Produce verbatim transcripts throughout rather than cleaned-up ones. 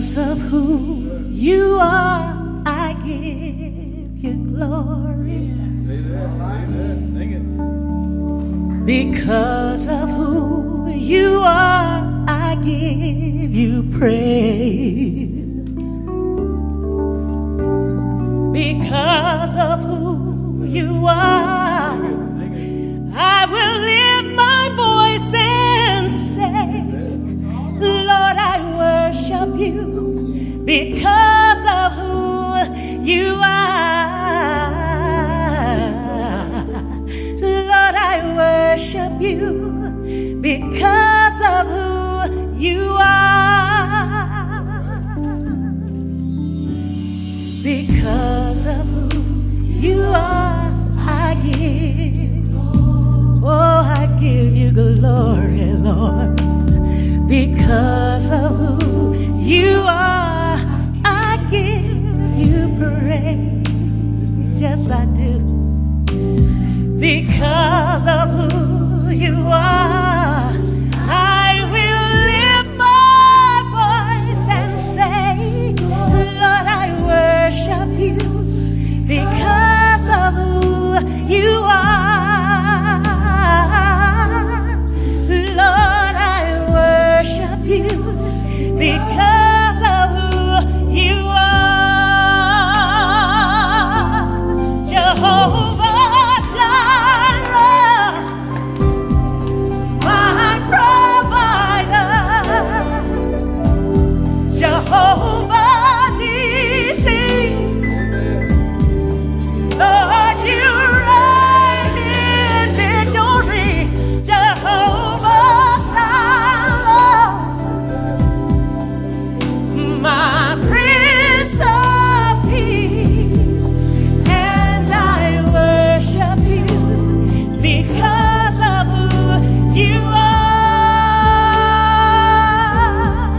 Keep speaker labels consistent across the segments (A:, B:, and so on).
A: Because of who you are, I give you glory. Because of who you are, I give you praise. Because of who you are, I will lift my voice and say, Lord, I worship you because of who you are. Lord, I worship you because of who you are. Because of who you are, I give, oh, I give you glory, Lord. Because of who you are, I give you praise. Yes, I do. Because of who you are, I will lift my voice and say, Lord, I worship you because of who you are. Lord, I worship you because of who you are. Jehovah Jireh, my provider. Jehovah Nissi, Lord, you reign in victory. Jehovah Jireh, my Prince of Peace, and I worship you because of who you are.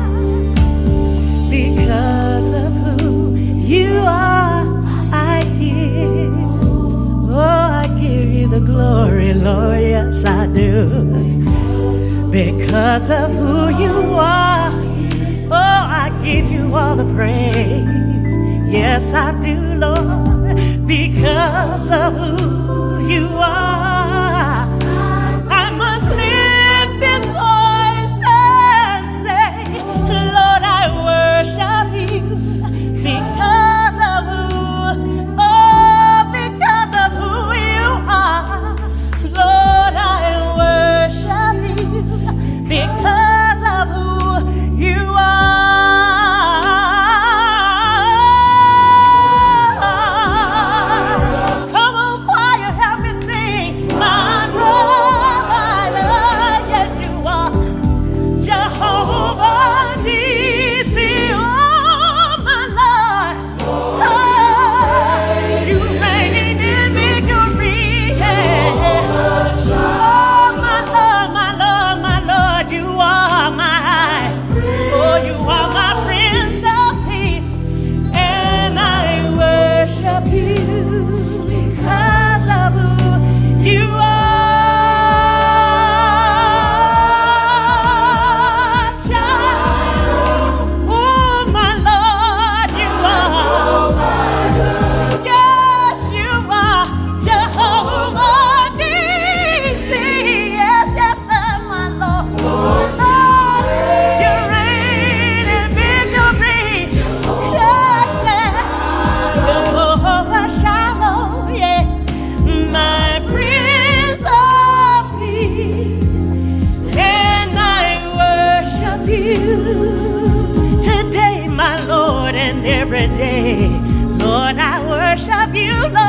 A: Because of who you are, I give, oh, I give you the glory, Lord, yes I do. Because of who you are, oh, I give you all the praise. Yes, I do, Lord. Because of who you are, I must lift this voice and say, Lord, I worship you because of who, oh, because of who you are. Lord, I worship you because of who you are. Come on, choir, help me sing. My provider, yes you are. Jehovah Nissi, oh my Lord. Oh, you reign in victory, yeah. Oh my Lord, my Lord, my Lord, you are my, oh you are my Prince of Peace, and I worship you because of who you are. Oh my Lord, you are. Yes, you are. Jehovah Nissi. Yes, yes, my Lord. Oh, you reign in victory. Yes, yes. Jehovah Shalom, yeah. My Prince of Peace, and I worship you today, my Lord, and every day. Lord, I worship you, Lord.